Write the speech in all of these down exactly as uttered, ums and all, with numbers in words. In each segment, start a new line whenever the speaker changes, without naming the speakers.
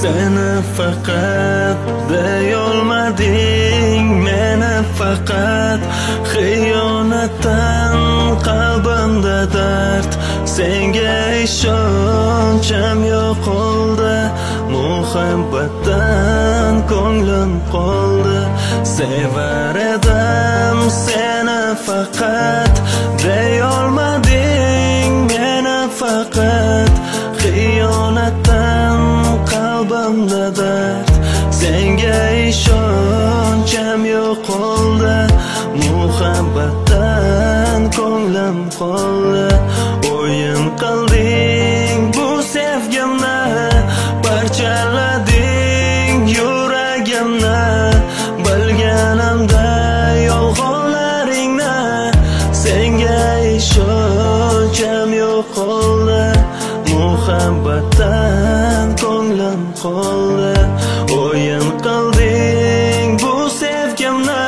Seni faqat deyolmading, meni faqat xiyonatdan qalbimda dard. Senga ishoncham yo'qoldi, muhabbatdan ko'nglim qoldi. Sevar edim seni faqat deyolmading, meni faqat xiyonatdan qalbimda dard. Senga ishoncham yo'qoldi, muhabbatdan ko'nglim qoldi. O'yin qilding bu sevgimni, parchalading yuragimni. Bilganimda yolg'onlaringni, senga ishoncham yo'qoldi, muhabbatdan ko'nglim qoldi. O'yin qilding bu sevgimni,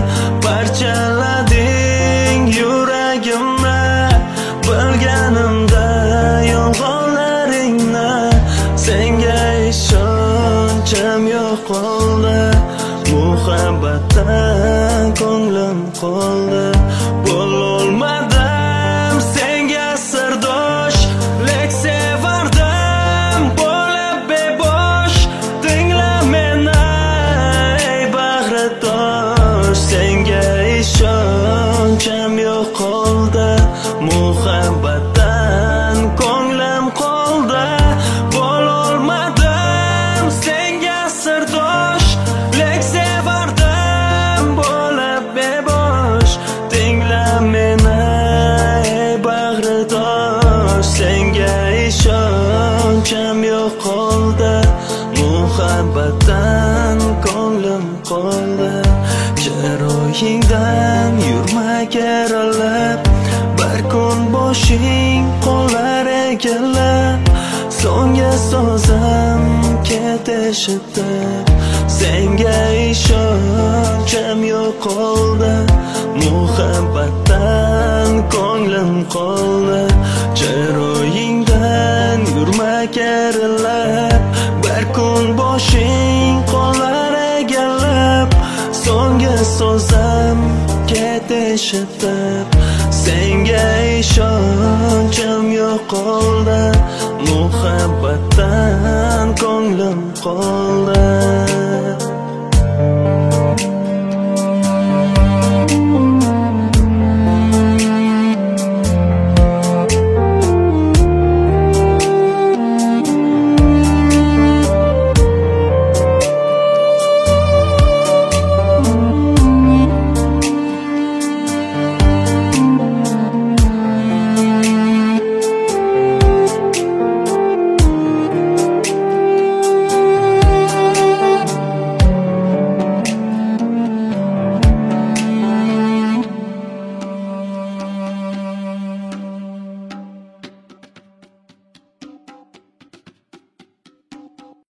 parchalading yuragimni. Bilganimda yolg'onlaringni, senga ishoncham yo'qoldi, muhabbatdan ko'nglim qoldi. Bo'lolmadim senga sirdosh, lek sevardim bo'lib bebosh. Tingla meni ey bag'ritosh, senga ishoncham yo'qoldi, muhabbatdan ko'nglim qoldi. Bo'lolmadim senga sirdosh, lek sevardim bo'lib bebosh. Tingla meni ey bag'ritosh, senga ishoncham yo'qoldi, muhabbatdan ko'nglim qoldi. Chiroyingdan yurmak eralab, bir kun boshing qolar egallab. So'nggi so'zim ketishibdi, senga ishoncham yo'qoldi, muhabbatdan ko'nglim qoldi. Chiroyingdan yurmak eralab, bir kun boshing qolar egallab. So'nggi so'zim ketishibdi, senga ishoncham yo'qoldi, muhabbatdan ko'nglim qoldi.